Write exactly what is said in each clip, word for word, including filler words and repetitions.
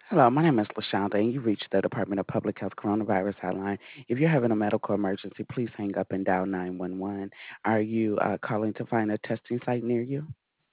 Hello, my name is LaShonda, and you reached the Department of Public Health Coronavirus Hotline. If you're having a medical emergency, please hang up and dial nine one one. Are you uh, calling to find a testing site near you?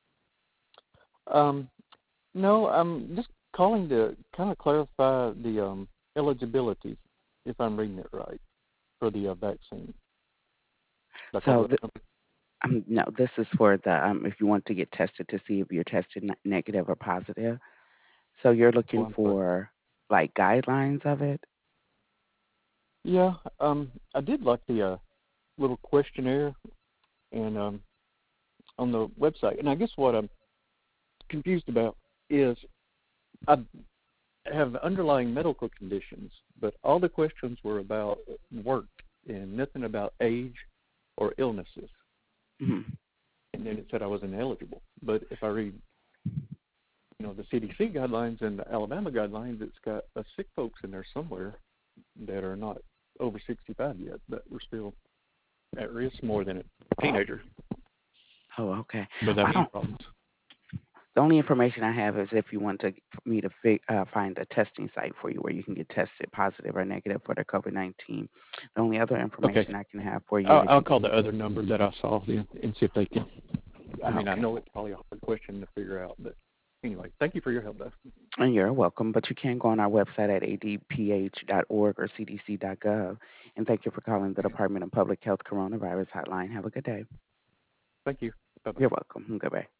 Um, no, I'm just calling to kind of clarify the um, eligibility, if I'm reading it right, for the uh, vaccine. Should I call So, the th- number? um, no, this is for the um, if you want to get tested to see if you're tested ne- negative or positive. So, you're Oh, looking I'm sorry. for like guidelines of it. Yeah, um, I did like the uh, little questionnaire and um, on the website, and I guess what I'm confused about is I have underlying medical conditions, but all the questions were about work and nothing about age or illnesses. Mhm. And then it said I was ineligible. But if I read, you know, the C D C guidelines and the Alabama guidelines, it's got uh, sick folks in there somewhere that are not over sixty-five yet, but we're still at risk more than a teenager Oh, okay. Well, without I any don't. problems. The only information I have is if you want to for me to fi- uh, find a testing site for you where you can get tested positive or negative for the COVID nineteen. The only other Okay, information I can have for you is I'll, if I'll you call the other number that I saw then and see if they can. I mean, I okay. know it's probably a hard question to figure out, but anyway, thank you for your help, though. And you're welcome, but you can go on our website at a d p h dot org or c d c dot gov. And thank you for calling the Department of Public Health Coronavirus Hotline. Have a good day. Thank you. Bye bye. You're welcome. Goodbye.